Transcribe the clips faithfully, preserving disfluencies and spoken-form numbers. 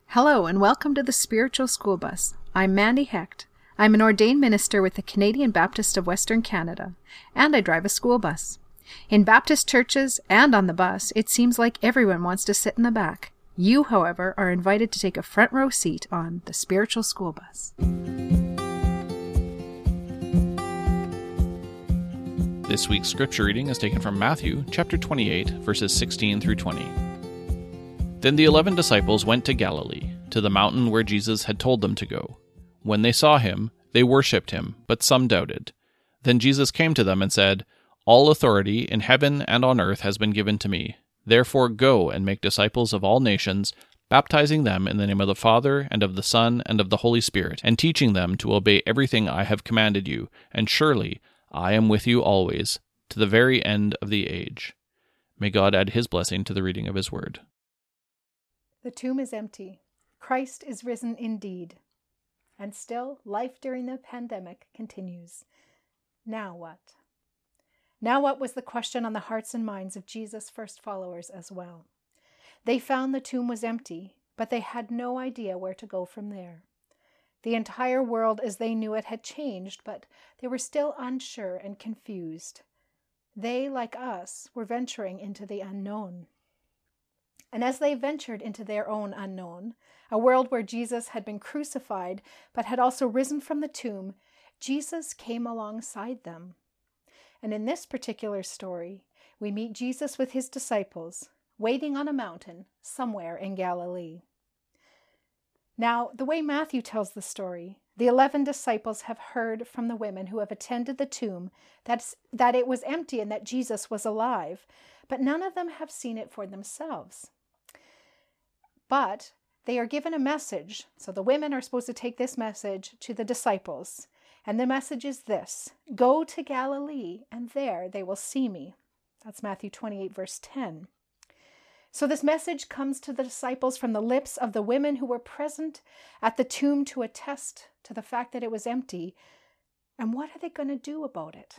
Hello and welcome to the Spiritual School Bus. I'm Mandy Hecht. I'm an ordained minister with the Canadian Baptist of Western Canada, and I drive a school bus. In Baptist churches and on the bus, it seems like everyone wants to sit in the back. You, however, are invited to take a front row seat on the Spiritual School Bus. This week's scripture reading is taken from Matthew chapter twenty-eight, verses sixteen through twenty. Then the eleven disciples went to Galilee, to the mountain where Jesus had told them to go. When they saw him, they worshipped him, but some doubted. Then Jesus came to them and said, "All authority in heaven and on earth has been given to me. Therefore go and make disciples of all nations, baptizing them in the name of the Father, and of the Son, and of the Holy Spirit, and teaching them to obey everything I have commanded you. And surely I am with you always, to the very end of the age." May God add his blessing to the reading of his word. The tomb is empty. Christ is risen indeed. And still, life during the pandemic continues. Now what? Now what was the question on the hearts and minds of Jesus' first followers as well. They found the tomb was empty, but they had no idea where to go from there. The entire world as they knew it had changed, but they were still unsure and confused. They, like us, were venturing into the unknown. And as they ventured into their own unknown, a world where Jesus had been crucified but had also risen from the tomb, Jesus came alongside them. And in this particular story, we meet Jesus with his disciples, waiting on a mountain somewhere in Galilee. Now, the way Matthew tells the story, the eleven disciples have heard from the women who have attended the tomb that, that it was empty and that Jesus was alive, but none of them have seen it for themselves. But they are given a message, so the women are supposed to take this message to the disciples. And the message is this: go to Galilee, and there they will see me. That's Matthew twenty-eight, verse ten. So this message comes to the disciples from the lips of the women who were present at the tomb to attest to the fact that it was empty. And what are they going to do about it?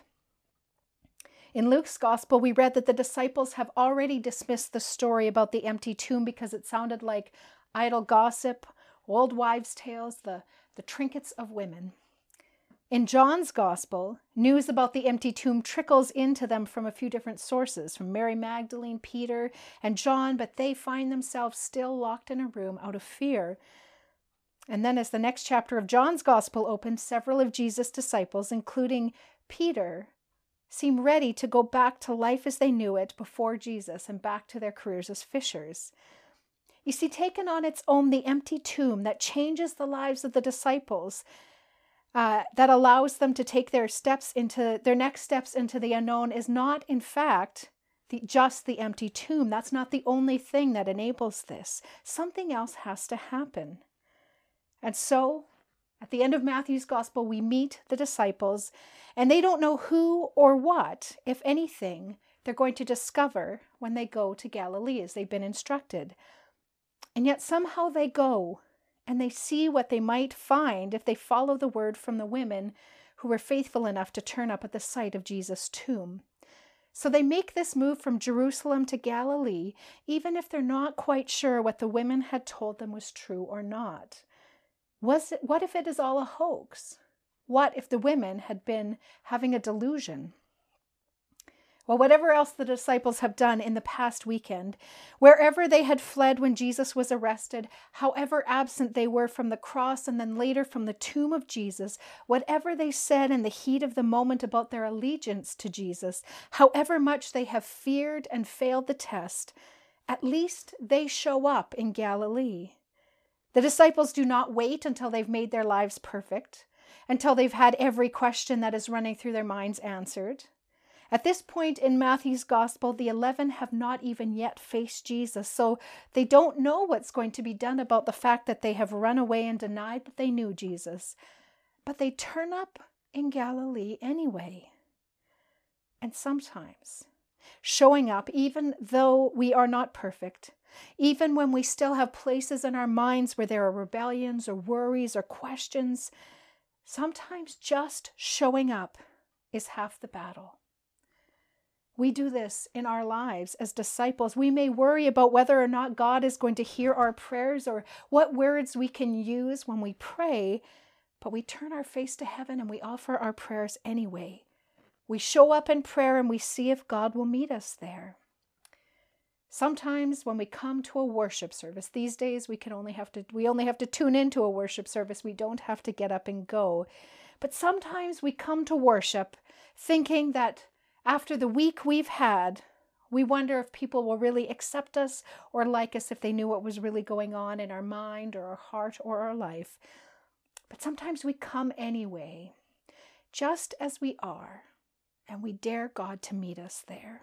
In Luke's gospel, we read that the disciples have already dismissed the story about the empty tomb because it sounded like idle gossip, old wives' tales, the, the trinkets of women. In John's gospel, news about the empty tomb trickles into them from a few different sources, from Mary Magdalene, Peter, and John, but they find themselves still locked in a room out of fear. And then as the next chapter of John's gospel opens, several of Jesus' disciples, including Peter, seem ready to go back to life as they knew it before Jesus and back to their careers as fishers. You see, taken on its own, the empty tomb that changes the lives of the disciples, uh, that allows them to take their steps into their next steps into the unknown, is not, in fact, the, just the empty tomb. That's not the only thing that enables this. Something else has to happen. And so, at the end of Matthew's gospel, we meet the disciples, and they don't know who or what, if anything, they're going to discover when they go to Galilee as they've been instructed. And yet somehow they go, and they see what they might find if they follow the word from the women who were faithful enough to turn up at the site of Jesus' tomb. So they make this move from Jerusalem to Galilee, even if they're not quite sure what the women had told them was true or not. Was it, what if it is all a hoax? What if the women had been having a delusion? Well, whatever else the disciples have done in the past weekend, wherever they had fled when Jesus was arrested, however absent they were from the cross and then later from the tomb of Jesus, whatever they said in the heat of the moment about their allegiance to Jesus, however much they have feared and failed the test, at least they show up in Galilee. The disciples do not wait until they've made their lives perfect, until they've had every question that is running through their minds answered. At this point in Matthew's gospel, the eleven have not even yet faced Jesus, so they don't know what's going to be done about the fact that they have run away and denied that they knew Jesus. But they turn up in Galilee anyway. And sometimes, showing up even though we are not perfect, even when we still have places in our minds where there are rebellions or worries or questions, sometimes just showing up is half the battle. We do this in our lives as disciples. We may worry about whether or not God is going to hear our prayers or what words we can use when we pray, but we turn our face to heaven and we offer our prayers anyway. We show up in prayer and we see if God will meet us there. Sometimes when we come to a worship service, these days we can only have to we only have to tune into a worship service. We don't have to get up and go. But sometimes we come to worship thinking that after the week we've had, we wonder if people will really accept us or like us if they knew what was really going on in our mind or our heart or our life. But sometimes we come anyway, just as we are, and we dare God to meet us there.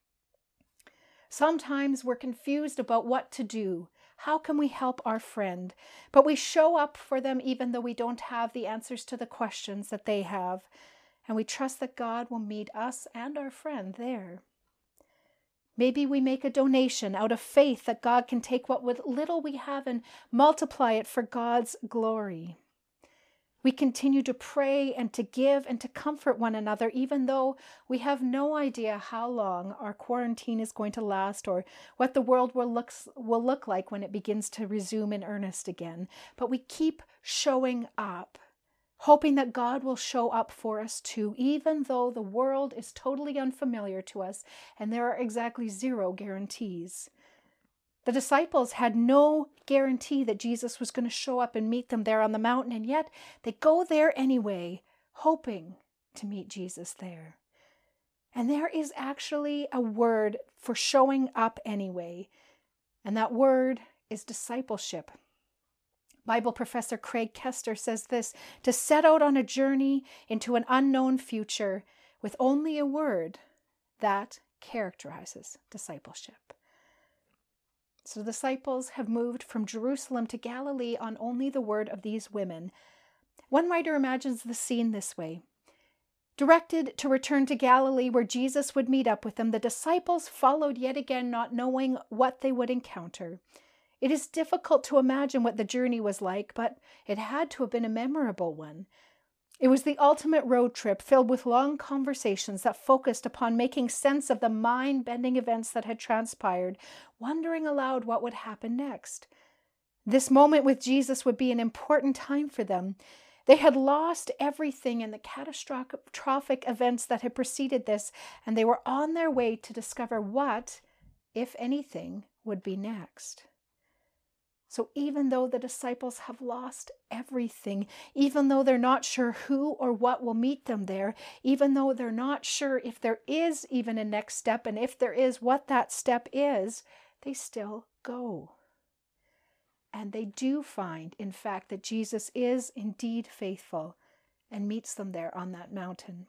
Sometimes we're confused about what to do. How can we help our friend? But we show up for them even though we don't have the answers to the questions that they have. And we trust that God will meet us and our friend there. Maybe we make a donation out of faith that God can take what little we have and multiply it for God's glory. We continue to pray and to give and to comfort one another, even though we have no idea how long our quarantine is going to last or what the world will look, will look like when it begins to resume in earnest again. But we keep showing up, hoping that God will show up for us too, even though the world is totally unfamiliar to us and there are exactly zero guarantees. The disciples had no guarantee that Jesus was going to show up and meet them there on the mountain, and yet they go there anyway, hoping to meet Jesus there. And there is actually a word for showing up anyway, and that word is discipleship. Bible professor Craig Kester says this: to set out on a journey into an unknown future with only a word, that characterizes discipleship. So the disciples have moved from Jerusalem to Galilee on only the word of these women. One writer imagines the scene this way. Directed to return to Galilee where Jesus would meet up with them, the disciples followed yet again, not knowing what they would encounter. It is difficult to imagine what the journey was like, but it had to have been a memorable one. It was the ultimate road trip filled with long conversations that focused upon making sense of the mind-bending events that had transpired, wondering aloud what would happen next. This moment with Jesus would be an important time for them. They had lost everything in the catastrophic events that had preceded this, and they were on their way to discover what, if anything, would be next. So even though the disciples have lost everything, even though they're not sure who or what will meet them there, even though they're not sure if there is even a next step, and if there is, what that step is, they still go. And they do find, in fact, that Jesus is indeed faithful and meets them there on that mountain.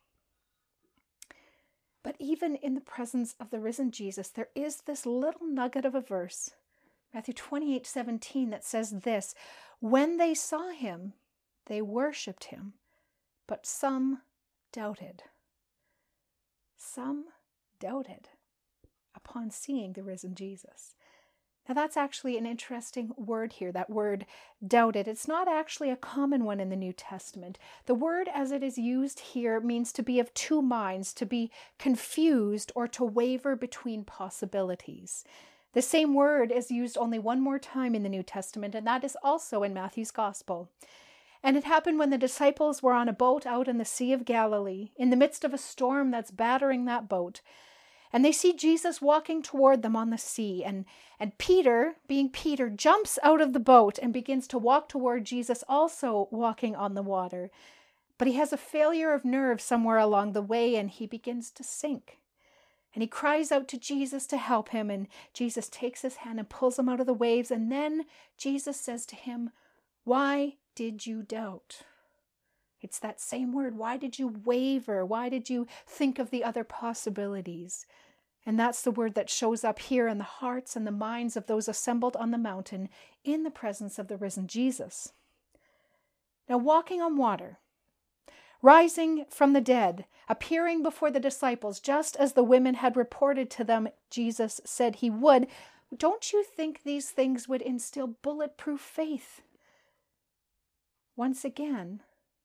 But even in the presence of the risen Jesus, there is this little nugget of a verse, Matthew twenty-eight seventeen, that says this: when they saw him, they worshipped him, but some doubted. Some doubted upon seeing the risen Jesus. Now that's actually an interesting word here, that word doubted. It's not actually a common one in the New Testament. The word as it is used here means to be of two minds, to be confused, or to waver between possibilities. The same word is used only one more time in the New Testament, and that is also in Matthew's Gospel. And it happened when the disciples were on a boat out in the Sea of Galilee, in the midst of a storm that's battering that boat. And they see Jesus walking toward them on the sea. And, and Peter, being Peter, jumps out of the boat and begins to walk toward Jesus, also walking on the water. But he has a failure of nerve somewhere along the way, and he begins to sink. And he cries out to Jesus to help him, and Jesus takes his hand and pulls him out of the waves. And then Jesus says to him, "Why did you doubt?" It's that same word. Why did you waver? Why did you think of the other possibilities? And that's the word that shows up here in the hearts and the minds of those assembled on the mountain in the presence of the risen Jesus. Now, walking on water, rising from the dead, appearing before the disciples, just as the women had reported to them Jesus said he would, don't you think these things would instill bulletproof faith? Once again,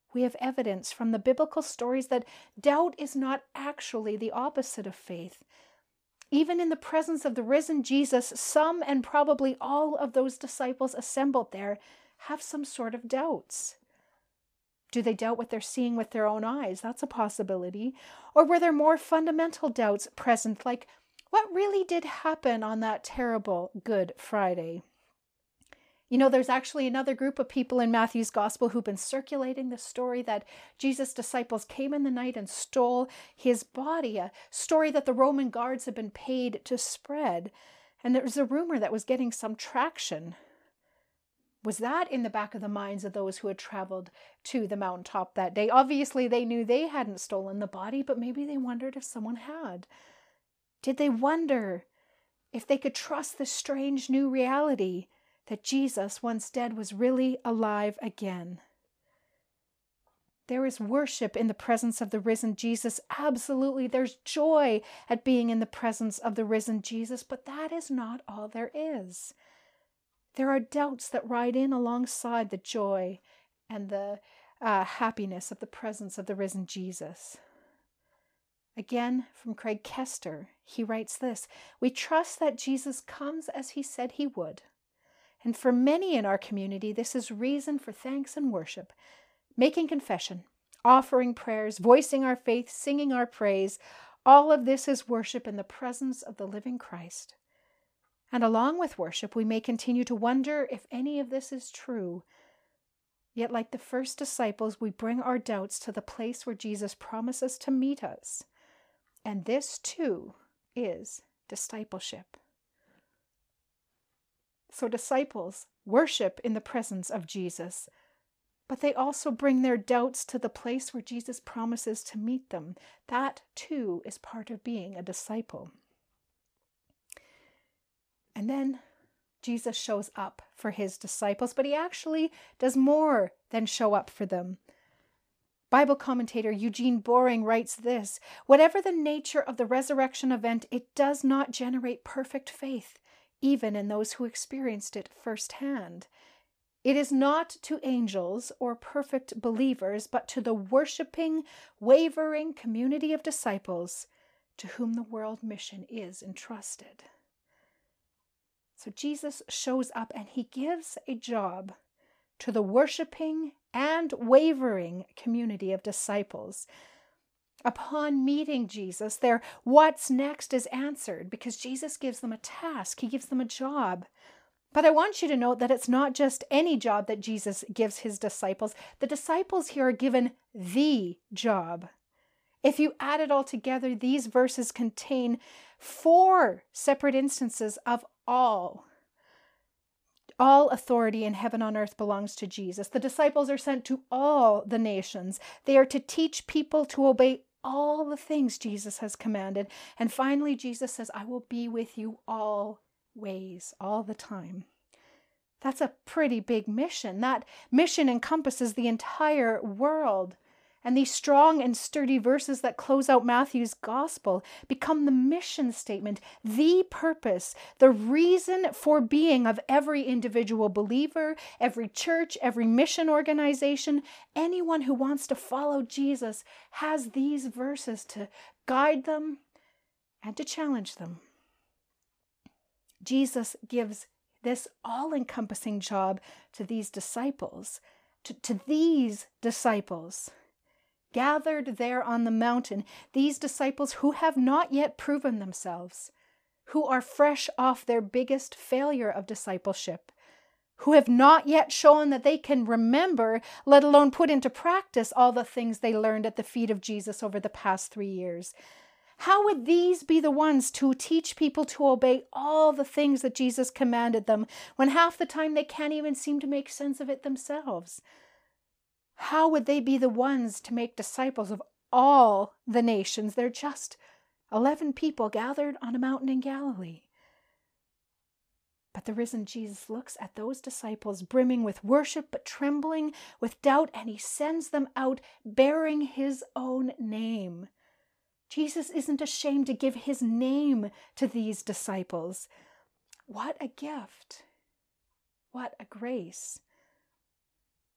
We have evidence from the biblical stories that doubt is not actually the opposite of faith. Even in the presence of the risen Jesus, some and probably all of those disciples assembled there have some sort of doubts. Do they doubt what they're seeing with their own eyes? That's a possibility. Or were there more fundamental doubts present, like what really did happen on that terrible Good Friday? You know, there's actually another group of people in Matthew's gospel who've been circulating the story that Jesus' disciples came in the night and stole his body, a story that the Roman guards had been paid to spread. And there was a rumor that was getting some traction. Was that in the back of the minds of those who had traveled to the mountaintop that day? Obviously, they knew they hadn't stolen the body, but maybe they wondered if someone had. Did they wonder if they could trust this strange new reality that Jesus, once dead, was really alive again? There is worship in the presence of the risen Jesus. Absolutely, there's joy at being in the presence of the risen Jesus, but that is not all there is. There are doubts that ride in alongside the joy and the uh, happiness of the presence of the risen Jesus. Again, from Craig Kester, he writes this: "We trust that Jesus comes as he said he would. And for many in our community, this is reason for thanks and worship. Making confession, offering prayers, voicing our faith, singing our praise, all of this is worship in the presence of the living Christ. And along with worship, we may continue to wonder if any of this is true. Yet like the first disciples, we bring our doubts to the place where Jesus promises to meet us. And this too is discipleship." So disciples worship in the presence of Jesus, but they also bring their doubts to the place where Jesus promises to meet them. That too is part of being a disciple. And then Jesus shows up for his disciples, but he actually does more than show up for them. Bible commentator Eugene Boring writes this: "Whatever the nature of the resurrection event, it does not generate perfect faith, even in those who experienced it firsthand. It is not to angels or perfect believers, but to the worshiping, wavering community of disciples to whom the world mission is entrusted." So Jesus shows up and he gives a job to the worshiping and wavering community of disciples. Upon meeting Jesus, their what's next is answered because Jesus gives them a task. He gives them a job. But I want you to note that it's not just any job that Jesus gives his disciples. The disciples here are given the job. If you add it all together, these verses contain four separate instances of all. All authority in heaven and on earth belongs to Jesus. The disciples are sent to all the nations. They are to teach people to obey all the things Jesus has commanded. And finally, Jesus says, "I will be with you always," all the time. That's a pretty big mission. That mission encompasses the entire world. And these strong and sturdy verses that close out Matthew's gospel become the mission statement, the purpose, the reason for being of every individual believer, every church, every mission organization. Anyone who wants to follow Jesus has these verses to guide them and to challenge them. Jesus gives this all-encompassing job to these disciples, to, to these disciples. Gathered there on the mountain, these disciples who have not yet proven themselves, who are fresh off their biggest failure of discipleship, who have not yet shown that they can remember, let alone put into practice, all the things they learned at the feet of Jesus over the past three years. How would these be the ones to teach people to obey all the things that Jesus commanded them when half the time they can't even seem to make sense of it themselves? How would they be the ones to make disciples of all the nations? They're just eleven people gathered on a mountain in Galilee. But the risen Jesus looks at those disciples brimming with worship but trembling with doubt, and he sends them out bearing his own name. Jesus isn't ashamed to give his name to these disciples. What a gift. What a grace.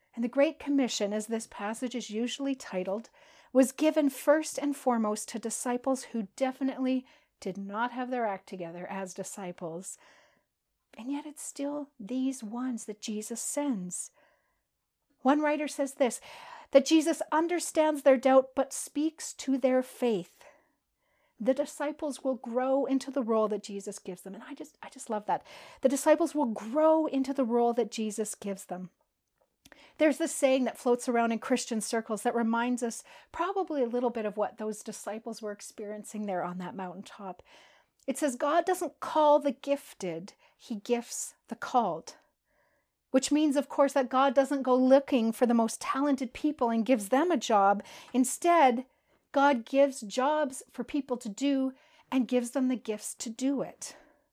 And the Great Commission, as this passage is usually titled, was given first and foremost to disciples who definitely did not have their act together as disciples. And yet it's still these ones that Jesus sends. One writer says this, that Jesus understands their doubt but speaks to their faith. The disciples will grow into the role that Jesus gives them. And I just, I just love that. The disciples will grow into the role that Jesus gives them. There's this saying that floats around in Christian circles that reminds us probably a little bit of what those disciples were experiencing there on that mountaintop. It says, God doesn't call the gifted, he gifts the called. Which means, of course, that God doesn't go looking for the most talented people and gives them a job. Instead, God gives jobs for people to do and gives them the gifts to do it.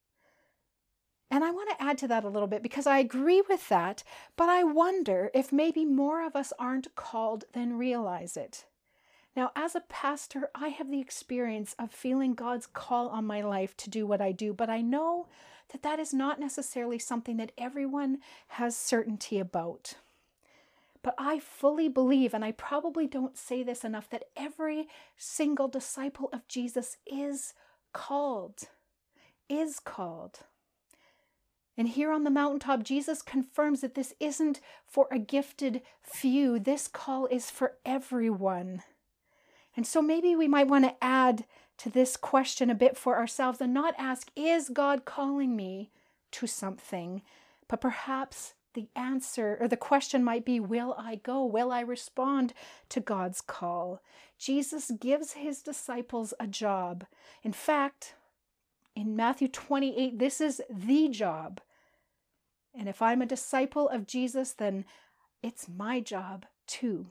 And I want to add to that a little bit because I agree with that, but I wonder if maybe more of us aren't called than realize it. Now, as a pastor, I have the experience of feeling God's call on my life to do what I do, but I know that that is not necessarily something that everyone has certainty about. But I fully believe, and I probably don't say this enough, that every single disciple of Jesus is called, is called. And here on the mountaintop, Jesus confirms that this isn't for a gifted few. This call is for everyone. And so maybe we might want to add to this question a bit for ourselves and not ask, is God calling me to something? But perhaps the answer or the question might be, will I go? Will I respond to God's call? Jesus gives his disciples a job. In fact, in Matthew twenty-eight, this is the job. And if I'm a disciple of Jesus, then it's my job too.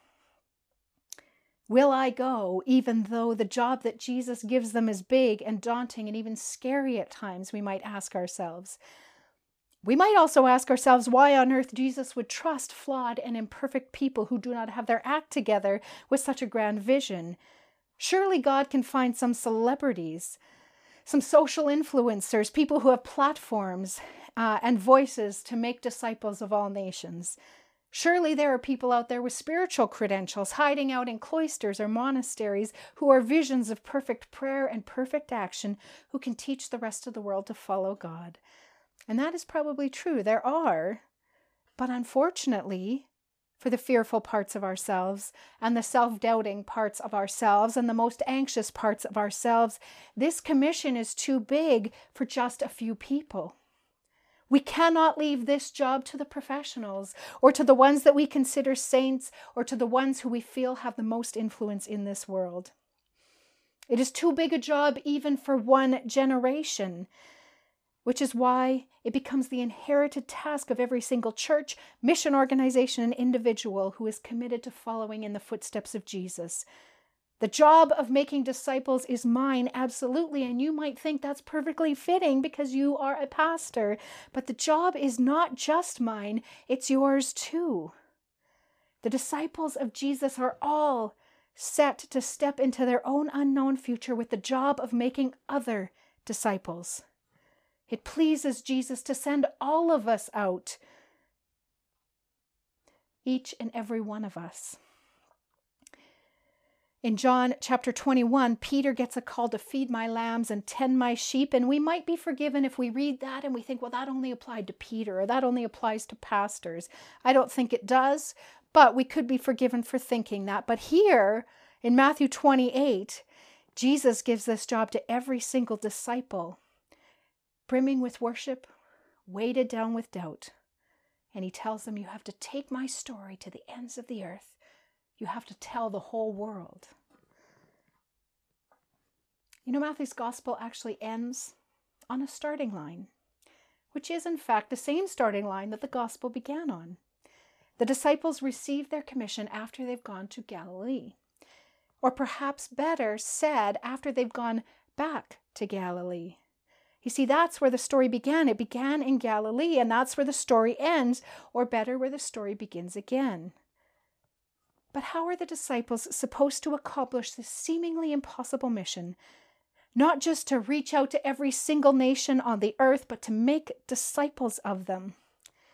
Will I go, even though the job that Jesus gives them is big and daunting and even scary at times, we might ask ourselves. We might also ask ourselves why on earth Jesus would trust flawed and imperfect people who do not have their act together with such a grand vision. Surely God can find some celebrities, some social influencers, people who have platforms uh, and voices to make disciples of all nations. Surely there are people out there with spiritual credentials hiding out in cloisters or monasteries who are visions of perfect prayer and perfect action who can teach the rest of the world to follow God. And that is probably true. There are, but unfortunately, for the fearful parts of ourselves and the self-doubting parts of ourselves and the most anxious parts of ourselves, this commission is too big for just a few people. We cannot leave this job to the professionals or to the ones that we consider saints or to the ones who we feel have the most influence in this world. It is too big a job even for one generation, which is why it becomes the inherited task of every single church, mission organization, and individual who is committed to following in the footsteps of Jesus. The job of making disciples is mine, absolutely, and you might think that's perfectly fitting because you are a pastor, but the job is not just mine, it's yours too. The disciples of Jesus are all set to step into their own unknown future with the job of making other disciples. It pleases Jesus to send all of us out, each and every one of us. In John chapter twenty-one, Peter gets a call to feed my lambs and tend my sheep, and we might be forgiven if we read that and we think, well, that only applied to Peter, or that only applies to pastors. I don't think it does, but we could be forgiven for thinking that. But here, in Matthew twenty-eight, Jesus gives this job to every single disciple, brimming with worship, weighted down with doubt. And he tells them, you have to take my story to the ends of the earth. You have to tell the whole world. You know, Matthew's gospel actually ends on a starting line, which is in fact the same starting line that the gospel began on. The disciples receive their commission after they've gone to Galilee. Or perhaps better said, after they've gone back to Galilee. You see, that's where the story began. It began in Galilee, and that's where the story ends, or better, where the story begins again. But how are the disciples supposed to accomplish this seemingly impossible mission? Not just to reach out to every single nation on the earth, but to make disciples of them.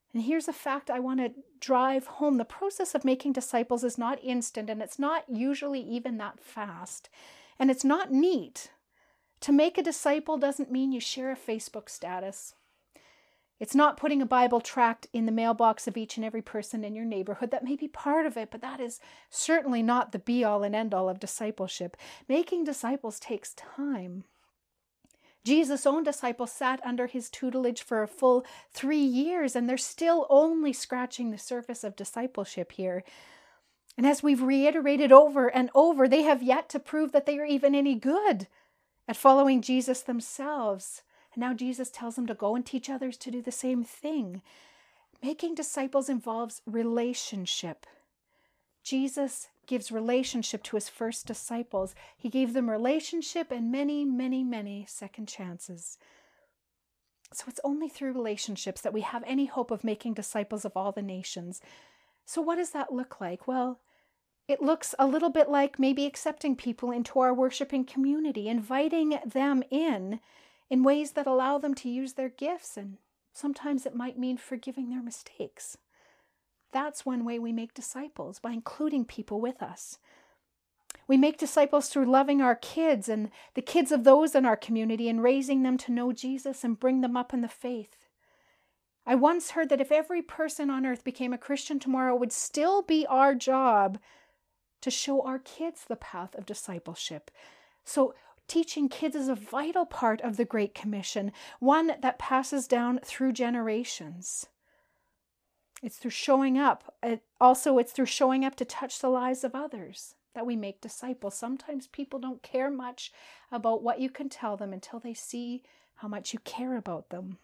And here's a fact I want to drive home. The process of making disciples is not instant, and it's not usually even that fast. And it's not neat. To make a disciple doesn't mean you share a Facebook status. It's not putting a Bible tract in the mailbox of each and every person in your neighborhood. That may be part of it, but that is certainly not the be-all and end-all of discipleship. Making disciples takes time. Jesus' own disciples sat under his tutelage for a full three years, and they're still only scratching the surface of discipleship here. And as we've reiterated over and over, they have yet to prove that they are even any good at following Jesus themselves. And now Jesus tells them to go and teach others to do the same thing. Making disciples involves relationship. Jesus gives relationship to his first disciples. He gave them relationship and many, many, many second chances. So it's only through relationships that we have any hope of making disciples of all the nations. So what does that look like? Well, it looks a little bit like maybe accepting people into our worshiping community, inviting them in in ways that allow them to use their gifts, and sometimes it might mean forgiving their mistakes. That's one way we make disciples, by including people with us. We make disciples through loving our kids and the kids of those in our community and raising them to know Jesus and bring them up in the faith. I once heard that if every person on earth became a Christian tomorrow, it would still be our job to show our kids the path of discipleship. So teaching kids is a vital part of the Great Commission, one that passes down through generations. It's through showing up. It, also, it's through showing up to touch the lives of others that we make disciples. Sometimes people don't care much about what you can tell them until they see how much you care about them.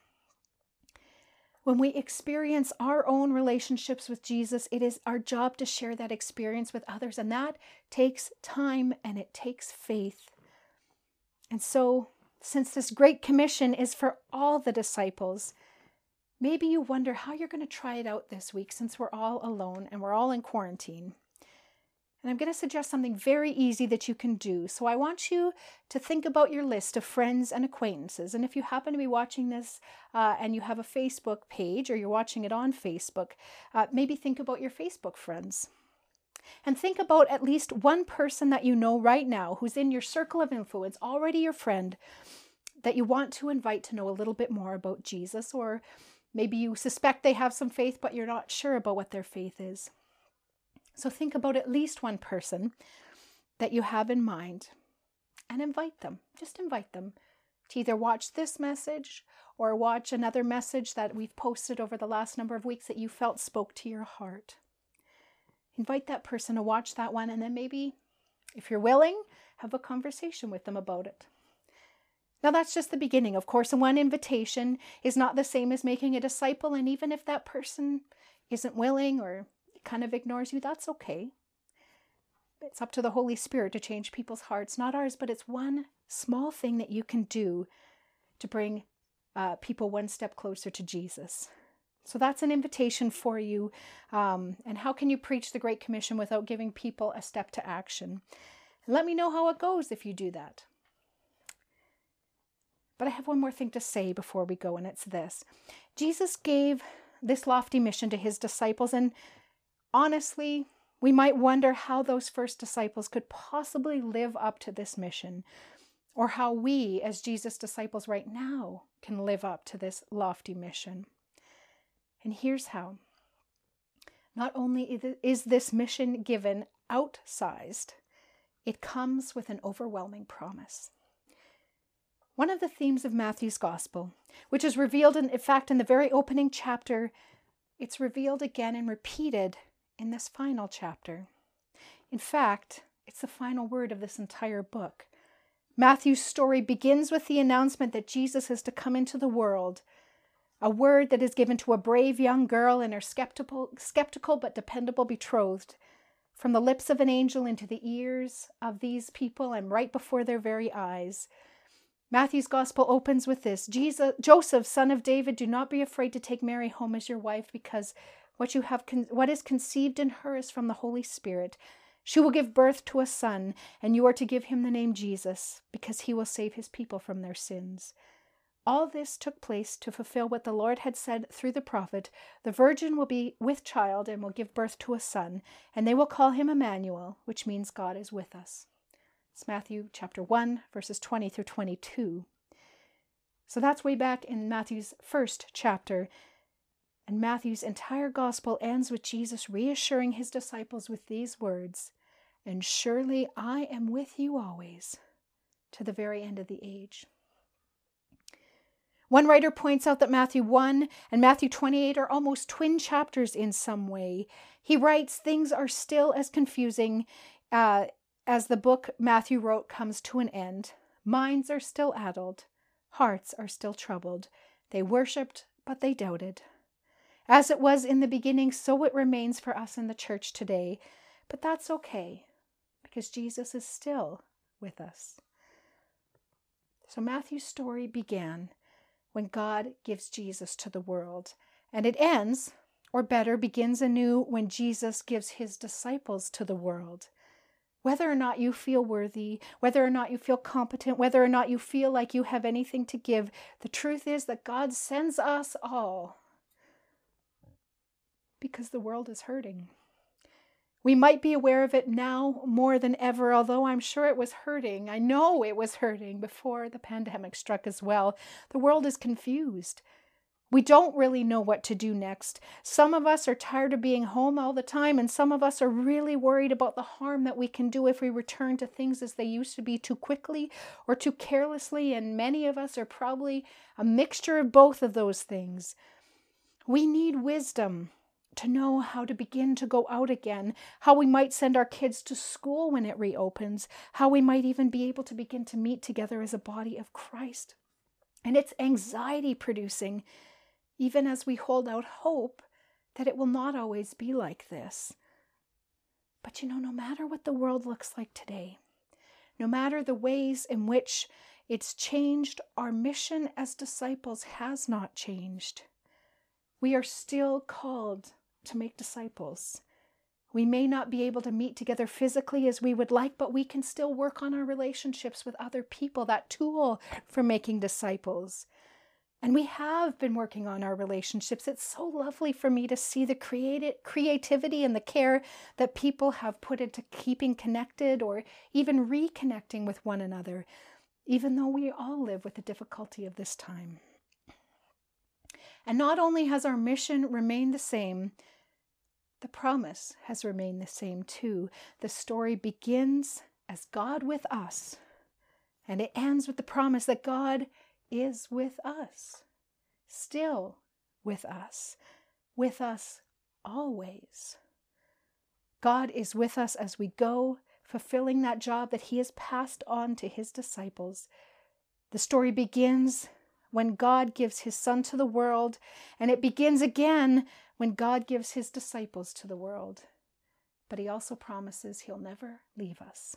When we experience our own relationships with Jesus, it is our job to share that experience with others, and that takes time and it takes faith. And so, since this Great Commission is for all the disciples, maybe you wonder how you're going to try it out this week since we're all alone and we're all in quarantine. And I'm going to suggest something very easy that you can do. So I want you to think about your list of friends and acquaintances. And if you happen to be watching this uh, and you have a Facebook page or you're watching it on Facebook, uh, maybe think about your Facebook friends. And think about at least one person that you know right now who's in your circle of influence, already your friend, that you want to invite to know a little bit more about Jesus. Or maybe you suspect they have some faith, but you're not sure about what their faith is. So think about at least one person that you have in mind and invite them. Just invite them to either watch this message or watch another message that we've posted over the last number of weeks that you felt spoke to your heart. Invite that person to watch that one, and then maybe, if you're willing, have a conversation with them about it. Now that's just the beginning. Of course, one invitation is not the same as making a disciple, and even if that person isn't willing or kind of ignores you, that's okay. It's up to the Holy Spirit to change people's hearts, not ours, but it's one small thing that you can do to bring uh, people one step closer to Jesus. So that's an invitation for you. Um, and how can you preach the Great Commission without giving people a step to action? And let me know how it goes if you do that. But I have one more thing to say before we go, and it's this. Jesus gave this lofty mission to his disciples, and honestly, we might wonder how those first disciples could possibly live up to this mission, or how we, as Jesus' disciples right now, can live up to this lofty mission. And here's how. Not only is this mission given outsized, it comes with an overwhelming promise. One of the themes of Matthew's Gospel, which is revealed in, in fact in the very opening chapter, it's revealed again and repeated in this final chapter. In fact, it's the final word of this entire book. Matthew's story begins with the announcement that Jesus is to come into the world, a word that is given to a brave young girl and her skeptical, skeptical but dependable betrothed, from the lips of an angel into the ears of these people and right before their very eyes. Matthew's Gospel opens with this: Jesus, Joseph, son of David, do not be afraid to take Mary home as your wife, because what you have, con- what is conceived in her is from the Holy Spirit. She will give birth to a son, and you are to give him the name Jesus, because he will save his people from their sins. All this took place to fulfill what the Lord had said through the prophet, "The virgin will be with child and will give birth to a son, and they will call him Emmanuel," which means God is with us. It's Matthew chapter one, verses twenty through twenty-two. So that's way back in Matthew's first chapter. And Matthew's entire gospel ends with Jesus reassuring his disciples with these words, "And surely I am with you always, to the very end of the age." One writer points out that Matthew one and Matthew twenty-eight are almost twin chapters in some way. He writes, things are still as confusing uh, as the book Matthew wrote comes to an end. Minds are still addled. Hearts are still troubled. They worshipped, but they doubted. As it was in the beginning, so it remains for us in the church today. But that's okay, because Jesus is still with us. So Matthew's story began when God gives Jesus to the world. And it ends, or better, begins anew when Jesus gives his disciples to the world. Whether or not you feel worthy, whether or not you feel competent, whether or not you feel like you have anything to give, the truth is that God sends us all because the world is hurting. We might be aware of it now more than ever, although I'm sure it was hurting. I know it was hurting before the pandemic struck as well. The world is confused. We don't really know what to do next. Some of us are tired of being home all the time, and some of us are really worried about the harm that we can do if we return to things as they used to be too quickly or too carelessly, and many of us are probably a mixture of both of those things. We need wisdom to know how to begin to go out again, how we might send our kids to school when it reopens, how we might even be able to begin to meet together as a body of Christ. And it's anxiety producing, even as we hold out hope that it will not always be like this. But you know, no matter what the world looks like today, no matter the ways in which it's changed, our mission as disciples has not changed. We are still called to make disciples. We may not be able to meet together physically as we would like, but we can still work on our relationships with other people, that tool for making disciples. And we have been working on our relationships. It's so lovely for me to see the creati- creativity and the care that people have put into keeping connected or even reconnecting with one another, even though we all live with the difficulty of this time. And not only has our mission remained the same, the promise has remained the same too. The story begins as God with us, and it ends with the promise that God is with us, still with us, with us always. God is with us as we go, fulfilling that job that he has passed on to his disciples. The story begins when God gives his Son to the world, and it begins again when God gives his disciples to the world. But he also promises he'll never leave us.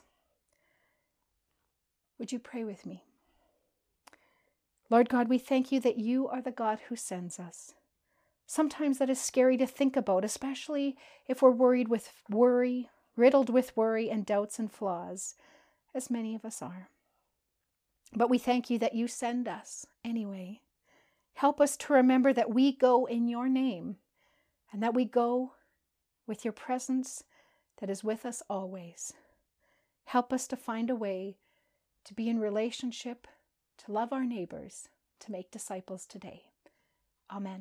Would you pray with me? Lord God, we thank you that you are the God who sends us. Sometimes that is scary to think about, especially if we're worried with worry, riddled with worry and doubts and flaws, as many of us are. But we thank you that you send us anyway. Help us to remember that we go in your name and that we go with your presence that is with us always. Help us to find a way to be in relationship, to love our neighbors, to make disciples today. Amen.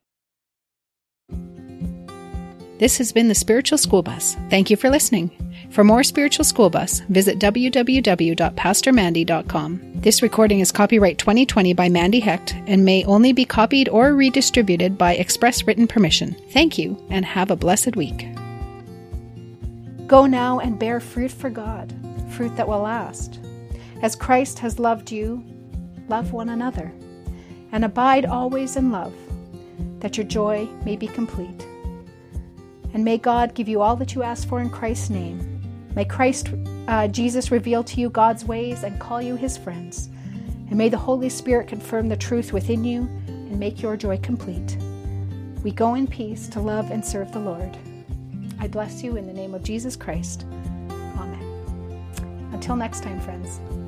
This has been the Spiritual School Bus. Thank you for listening. For more Spiritual School Bus, visit w w w dot pastor mandy dot com. This recording is copyright twenty twenty by Mandy Hecht and may only be copied or redistributed by express written permission. Thank you, and have a blessed week. Go now and bear fruit for God, fruit that will last. As Christ has loved you, love one another, and abide always in love, that your joy may be complete. And may God give you all that you ask for in Christ's name. May Christ uh, Jesus reveal to you God's ways and call you his friends. And may the Holy Spirit confirm the truth within you and make your joy complete. We go in peace to love and serve the Lord. I bless you in the name of Jesus Christ. Amen. Until next time, friends.